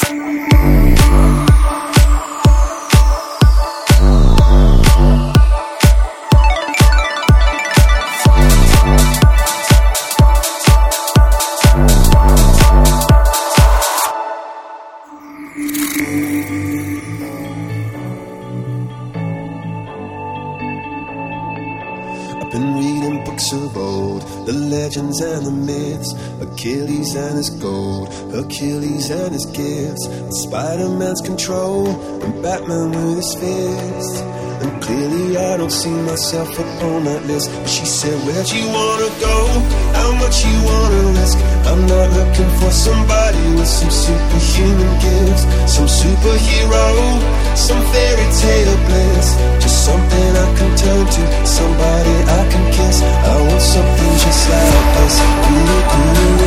I've been reading books of old, the legends and the myths, Achilles and his gold, Hercules and his gifts, and Spider-Man's control, and Batman with his fists. And clearly I don't see myself up on that list. But she said, where'd you wanna go? How much you wanna risk? I'm not looking for somebody with some superhuman gifts, some superhero, some fairy tale bliss. Just something I can turn to, somebody I can kiss. I want something just like this. Ooh, ooh.